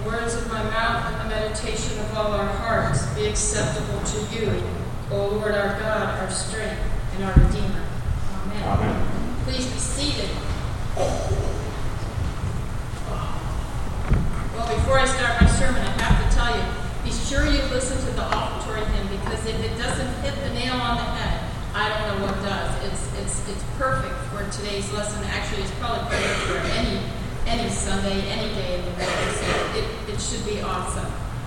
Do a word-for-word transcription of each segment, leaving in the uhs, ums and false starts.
the words of my mouth and the meditation of all our hearts be acceptable to you, O Lord our God, our strength and our Redeemer. Amen. Amen. Please be seated. Well, before I start my sermon, I have to tell you, be sure you listen to the offertory hymn, because if it doesn't hit the nail on the head, I don't know what does. It's it's it's perfect for today's lesson. Actually, it's probably perfect for any any Sunday, any day in the week. So it, it should be awesome.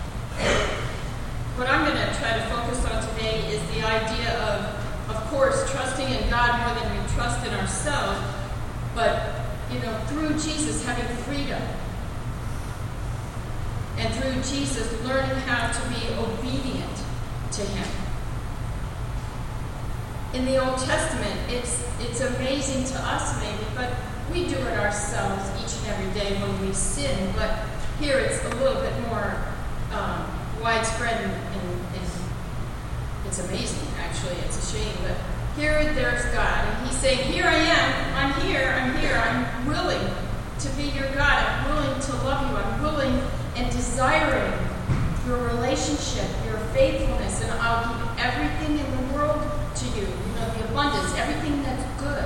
What I'm going to try to focus on today is the idea of, of course, trusting in God more than we trust in ourselves, but, you know, through Jesus having freedom. And through Jesus learning how to be obedient to him. In the Old Testament, it's it's amazing to us maybe, but we do it ourselves each and every day when we sin. But here it's a little bit more um, widespread, and, and, and it's amazing, actually. It's a shame. But here there's God, and he's saying, here I am, I'm here, I'm here, I'm willing to be your God, I'm willing to love you, I'm willing and desiring your relationship, your faithfulness, and I'll give everything in the world to you, you know, the abundance, everything that's good.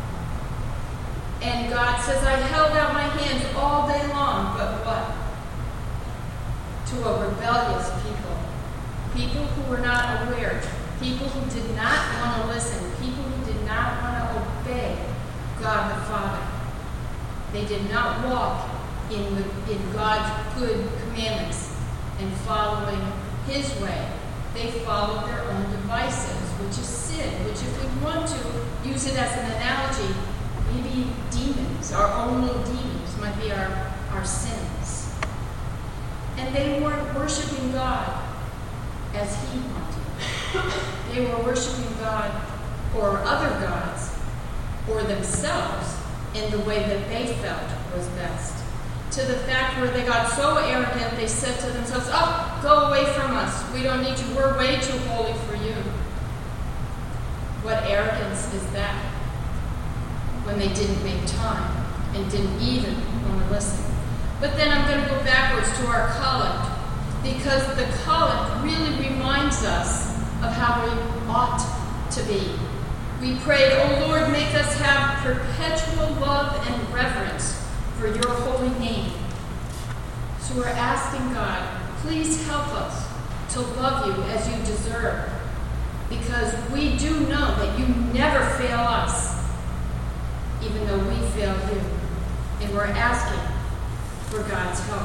And God says, I held out my hands all day long, but what? To a rebellious people. People who were not aware. People who did not want to listen. People who did not want to obey God the Father. They did not walk in the, in God's good commandments and following his way. They followed their own devices, which is sin, which if we want to use it as an analogy, maybe demons, our own little demons might be our, our sins. And they weren't worshiping God as he wanted. They were worshiping God or other gods or themselves in the way that they felt was best. To the fact where they got so arrogant, they said to themselves, oh, go away from us. We don't need you. We're way too holy for you. What arrogance is that? When they didn't make time and didn't even want to listen. But then I'm going to go backwards to our collect, because the collect really reminds us of how we ought to be. We prayed, oh Lord, make us have perpetual love and reverence for your holy name. So we're asking God, please help us to love you as you deserve, because we do know that you never fail us, even though we fail you. And we're asking for God's help.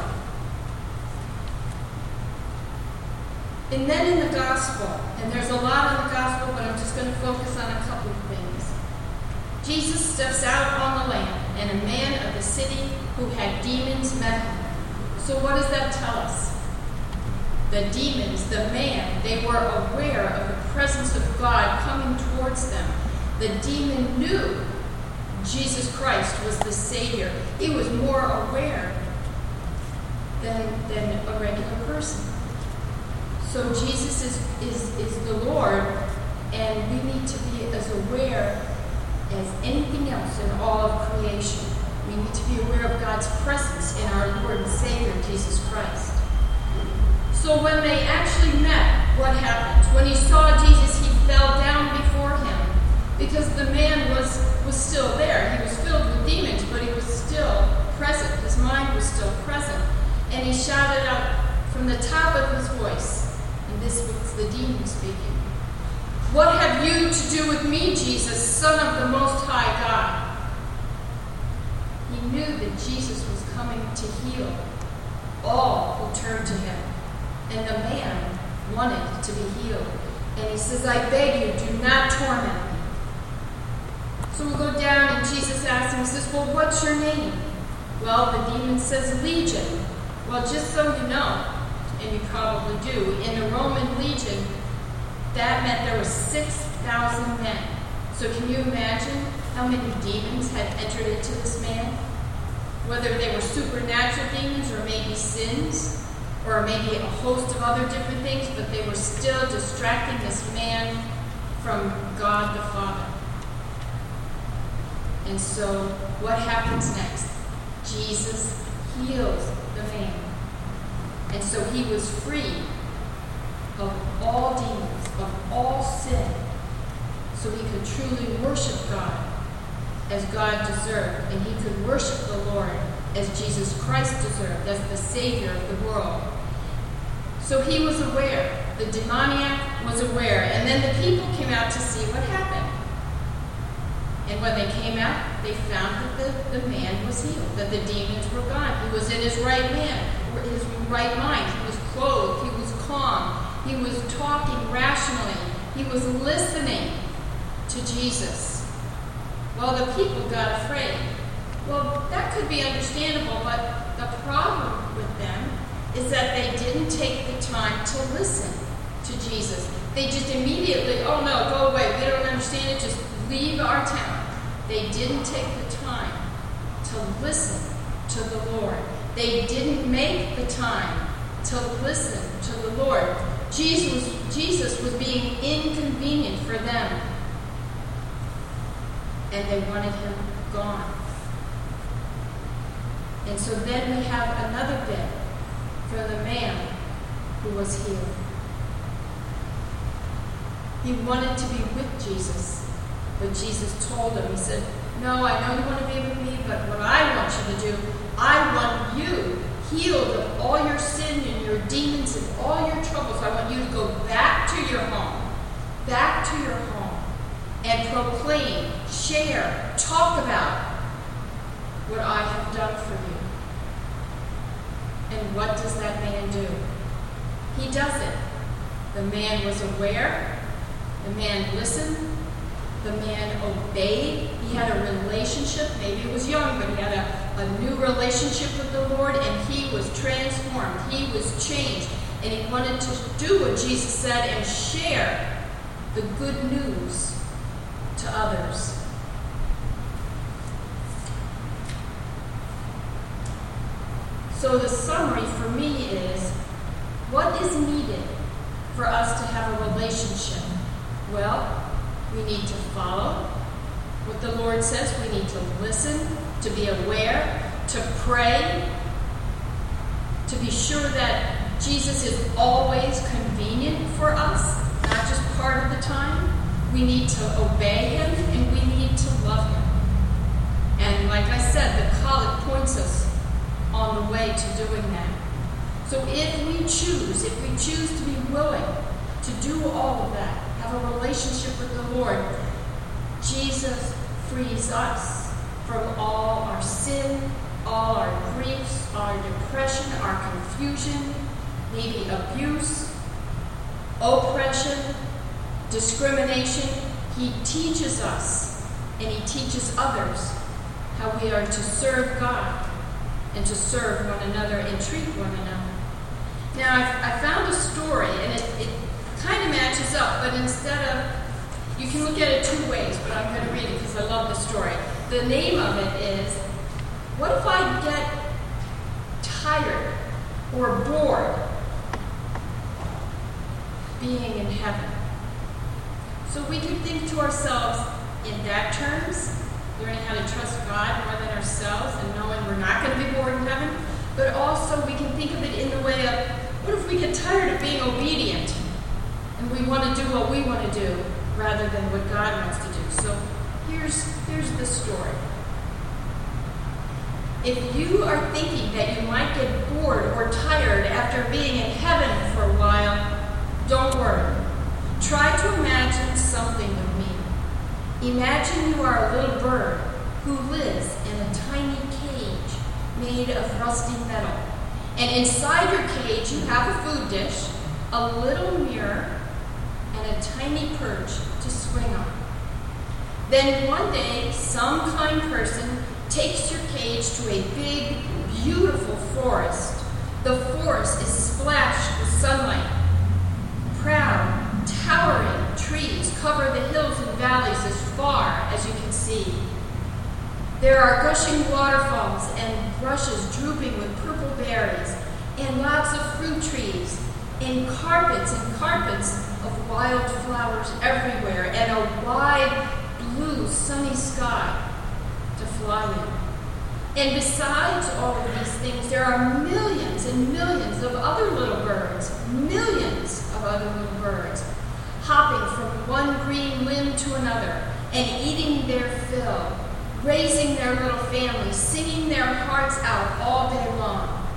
And then in the gospel, and there's a lot in the gospel, but I'm just going to focus on a couple of things. Jesus steps out on the land, and a man of the city who had demons met him. So what does that tell us? The demons, the man, they were aware of the presence of God coming towards them. The demon knew Jesus Christ was the Savior. He was more aware than, than a regular person. So Jesus is, is, is the Lord, and we need to be as aware as anything else in all of creation. We need to be aware of God's presence in our Lord and Savior, Jesus Christ. So when they actually met, what happened? When he saw Jesus, he fell down before him, because the man was, was still there. He was filled with demons, but he was still present. His mind was still present. And he shouted out from the top of his voice, and this was the demon speaking, what have you to do with me, Jesus, Son of the Most High God? He knew that Jesus was coming to heal all who turned to him. And the man wanted to be healed. And he says, I beg you, do not torment me. So we go down, and Jesus asks him, he says, well, what's your name? Well, the demon says, Legion. Well, just so you know, and you probably do, in the Roman legion, that meant there were six thousand men. So can you imagine how many demons had entered into this man? Whether they were supernatural demons or maybe sins, or maybe a host of other different things, but they were still distracting this man from God the Father. And so what happens next? Jesus heals the man. And so he was free of all demons, of all sin, so he could truly worship God as God deserved, and he could worship the Lord as Jesus Christ deserved, as the Savior of the world. So he was aware. The demoniac was aware. And then the people came out to see what happened. And when they came out, they found that the, the man was healed, that the demons were gone. He was in his right man, his right mind. He was clothed. He was calm. He was talking rationally. He was listening to Jesus. Well, the people got afraid. Well, that could be understandable, but the problem with them is that they didn't take the time to listen to Jesus. They just immediately, oh no, go away, we don't understand it, just leave our town. They didn't take the time to listen to the Lord. They didn't make the time to listen to the Lord. Jesus, Jesus was being inconvenient for them, and they wanted him gone. And so then we have another bit for the man who was healed. He wanted to be with Jesus, but Jesus told him, he said, no, I know you want to be with me, but what I want you to do, I want you healed of all your sin and your demons and all your troubles. I want you to go back to your home, back to your home, and proclaim, share, talk about what I have done for you. And what does that man do? He does it. The man was aware. The man listened. The man obeyed. He had a relationship. Maybe he was young, but he had a, a new relationship with the Lord, and he was transformed. He was changed. And he wanted to do what Jesus said and share the good news to others. So the summary for me is, what is needed for us to have a relationship? Well, we need to follow what the Lord says. We need to listen, to be aware, to pray, to be sure that Jesus is always convenient for us, not just part of the time. We need to obey him, and we need to love him. And like I said, the collect points us on the way to doing that. So if we choose, if we choose to be willing to do all of that, have a relationship with the Lord, Jesus frees us from all our sin, all our griefs, our depression, our confusion, maybe abuse, oppression, discrimination. He teaches us, and he teaches others how we are to serve God and to serve one another and treat one another. Now, I've, I found a story, and it, it kind of matches up, but instead of, you can look at it two ways, but I'm going to read it because I love the story. The name of it is, what if I get tired or bored being in heaven? So we can think to ourselves in that terms, learning how to trust God more than ourselves and knowing we're not going to be bored in heaven. But also we can think of it in the way of, what if we get tired of being obedient and we want to do what we want to do rather than what God wants to do? So here's, here's the story. If you are thinking that you might get bored or tired after being in heaven for a while, don't worry. Try to imagine something with me. Imagine you are a little bird who lives in a tiny cage made of rusty metal. And inside your cage you have a food dish, a little mirror, and a tiny perch to swing on. Then one day, some kind person takes your cage to a big, beautiful forest. The forest is splashed with sunlight. Proud, towering trees cover the hills and valleys as far as you can see. There are gushing waterfalls and bushes drooping with purple berries, and lots of fruit trees, and carpets and carpets of wild flowers everywhere, and a wide blue sunny sky to fly in. And besides all of these things, there are millions and millions of other one green limb to another and eating their fill, raising their little families, singing their hearts out all day long.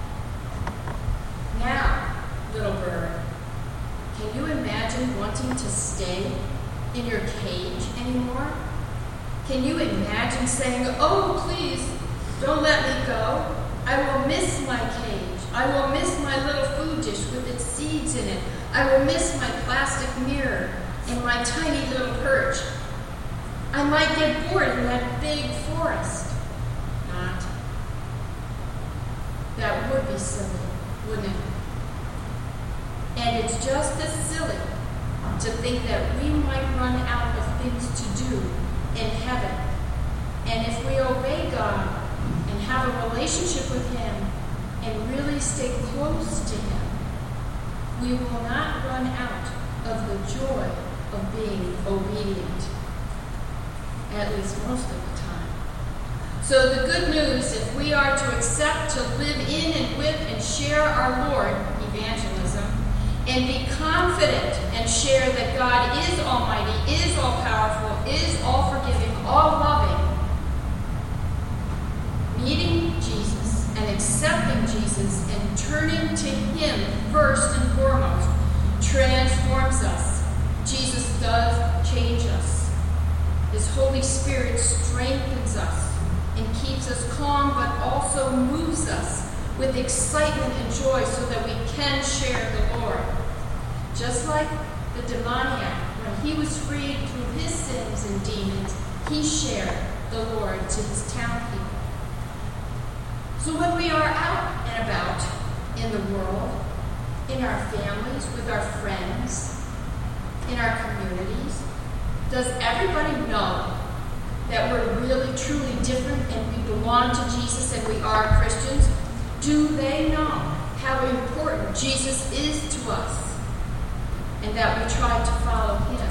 Now, little bird, can you imagine wanting to stay in your cage anymore? Can you imagine saying, "Oh, please, don't let me go. I will miss my cage. I will miss my little food dish with its seeds in it. I will miss my plastic mirror and my tiny little perch. I might get bored in that big forest." Not. That would be silly, wouldn't it? And it's just as silly to think that we might run out of things to do in heaven. And if we obey God and have a relationship with Him and really stay close to Him, we will not run out of the joy of being obedient, at least most of the time. So the good news, if we are to accept to live in and with and share our Lord, evangelism, and be confident and share that God is almighty, is all-powerful, is all-forgiving, all-loving, meeting Jesus and accepting Jesus and turning to Him first and foremost transforms us. Jesus does change us. His Holy Spirit strengthens us and keeps us calm, but also moves us with excitement and joy so that we can share the Lord. Just like the demoniac, when he was freed through his sins and demons, he shared the Lord to his town people. So when we are out and about in the world, in our families, with our friends, in our communities, does everybody know that we're really, truly different and we belong to Jesus and we are Christians? Do they know how important Jesus is to us and that we try to follow Him?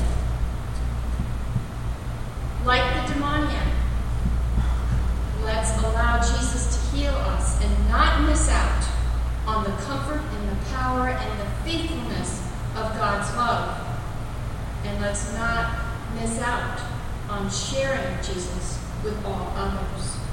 Like the demoniac, let's allow Jesus to heal us and not miss out on the comfort and the power and the faithfulness of God's love. And let's not miss out on sharing Jesus with all others.